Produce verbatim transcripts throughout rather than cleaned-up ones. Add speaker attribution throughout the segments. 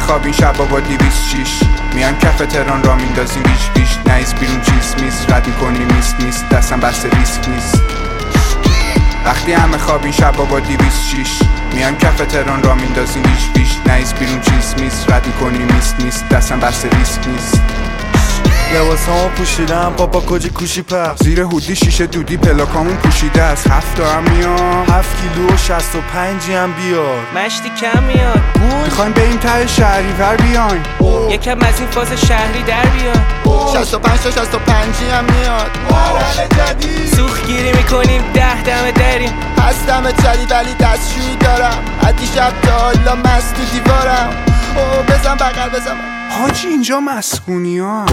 Speaker 1: خواب این شب با دیویس شیش میان کف تهران را میندازیم بیش بیش نیز بیرون چیز میست رد میکنیم میست میست دستم بسته ریسک نیست وقتی همه خواب این شب با دیویس شیش میان کف تهران را میندازیم بیش بیش نیز بیرون چیز میست رد میکنیم میست میست دستم بسته ریسک نیست
Speaker 2: لباسامو پوشیدم پاپا کجی کوشی پر
Speaker 1: زیر هودی شیشه دودی پلاکامون پوشیده است هفت تا هم میام
Speaker 2: هفت کیلو و شست و پنجی هم بیار
Speaker 3: مشتی کم میاد
Speaker 1: میخوایم بریم ته شهریور بیاین
Speaker 3: یکم از این فاز شهری در بیاد
Speaker 4: شست و پنج تا شست و پنجی هم میاد مرحله جدید
Speaker 3: سوخ گیری میکنیم ده دمه دریم
Speaker 4: هستم جدید ولی دستشویی دارم از دیشب تا حالا مست تو دیوارم او بزن بغل بزن
Speaker 1: حاجی اینجا مسکونی ها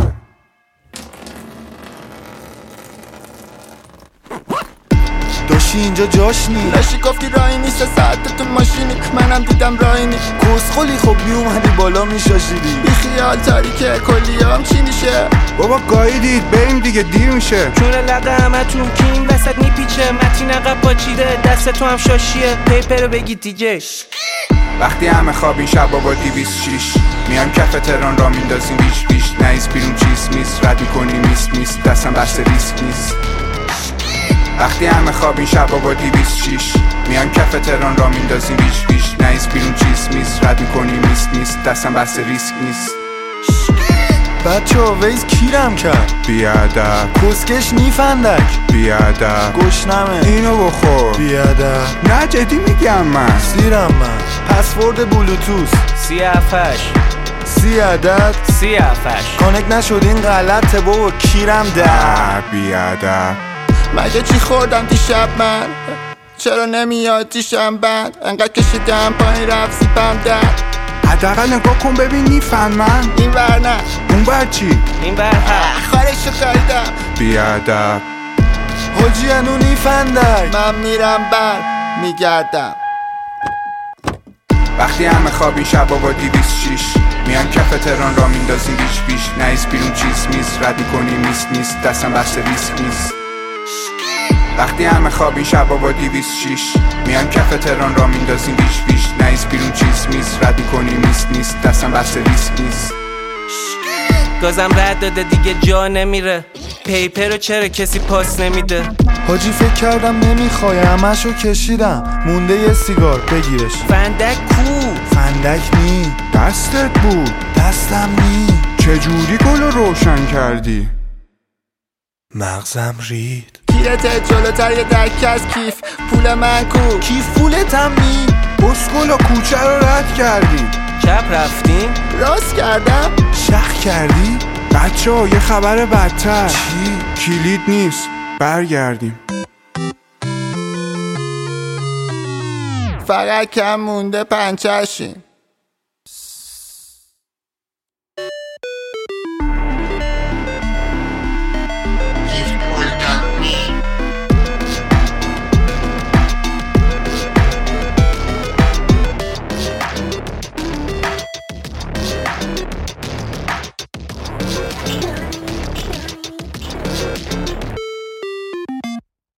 Speaker 2: داشتی اینجا جاش نی
Speaker 4: لاشی گفتی راهی نیست ساعت تو ماشینی منم دیدم راهی نی
Speaker 2: کسخلی خب میومدی بالا میشاشیدی
Speaker 4: بی خیال تاریکه کلیام چی میشه
Speaker 1: بابا گاییدید بریم دیگه دیر میشه
Speaker 3: چون لقه همه تون که این وسط میپیچه متین عقب پاچیده دست تو هم شاشیه پیپر رو بگید دیگه
Speaker 1: وقتی همه خواب این شب با دیویس شیش میان کف تهران را میندازیم بیش بیش نیز بیرون چیز میست رد میکنیم میست میست دستم بسته ریسک نیست وقتی همه خواب این شب با دیویس شیش میان کف تهران را میندازیم بیش بیش نیز بیرون چیز میست رد میکنیم میست میست دستم بسته ریسک نیست
Speaker 2: بچه ها ویز کیرم کرد
Speaker 1: بیادب
Speaker 2: کسکش نیفندک
Speaker 1: بیادب
Speaker 2: گشنمه
Speaker 1: اینو بخور
Speaker 2: بیادب
Speaker 1: نه جدی میگم من
Speaker 2: سیرم من پسورد بلوتوس
Speaker 3: سی افش
Speaker 2: سی عدد
Speaker 3: سی افش
Speaker 2: کانک نشد این غلطه بابا کیرم در
Speaker 1: بیادب
Speaker 4: مگه چی خوردم دیشب من چرا نمیاد دیشم بند انقدر کشیدم پایین رفت زیبم در
Speaker 1: حداقل نگاه کن ببین نیفن من
Speaker 4: این ور نه
Speaker 1: اون بر چی
Speaker 3: این بر هم
Speaker 4: خارشو خریدم
Speaker 1: بیادب
Speaker 2: حاجی انو نیفندک
Speaker 4: من میرم بر میگردم
Speaker 1: وقتی همه خواب این شب با دیویس شیش میان کف تهران را میندازیم بیش بیش نیز بیرون چیز میست رد میکنیم میست میست دستم بسته ریسک نیست وقتی همه خواب این شب با دیویس شیش میان کف تهران را میندازیم بیش بیش نیز بیرون چیز میست رد میکنیم میست میست دستم بسته ریسک نیست
Speaker 3: گازم رد داده دیگه جا نمیره پیپر رو چرا کسی پاس نمیده
Speaker 2: حاجی فکر کردم نمیخوای همشو کشیدم مونده یه سیگار بگیرش
Speaker 3: فندک کو
Speaker 2: فندک نی
Speaker 1: دستت بود
Speaker 2: دستم نی
Speaker 1: چجوری گل رو روشن کردی؟
Speaker 2: مغزم رید
Speaker 4: گیرت جلوتر یه درک از کیف پول من کو
Speaker 2: کیف پولتم نی
Speaker 1: بسکل و کوچه رو رد کردی
Speaker 3: چپ رفتیم
Speaker 4: راست کردم
Speaker 2: شخ کردی؟
Speaker 1: بچه ها یه خبر بدتر
Speaker 2: چی؟
Speaker 1: کلید نیست برگردیم
Speaker 4: فقط کم مونده پنچرشیم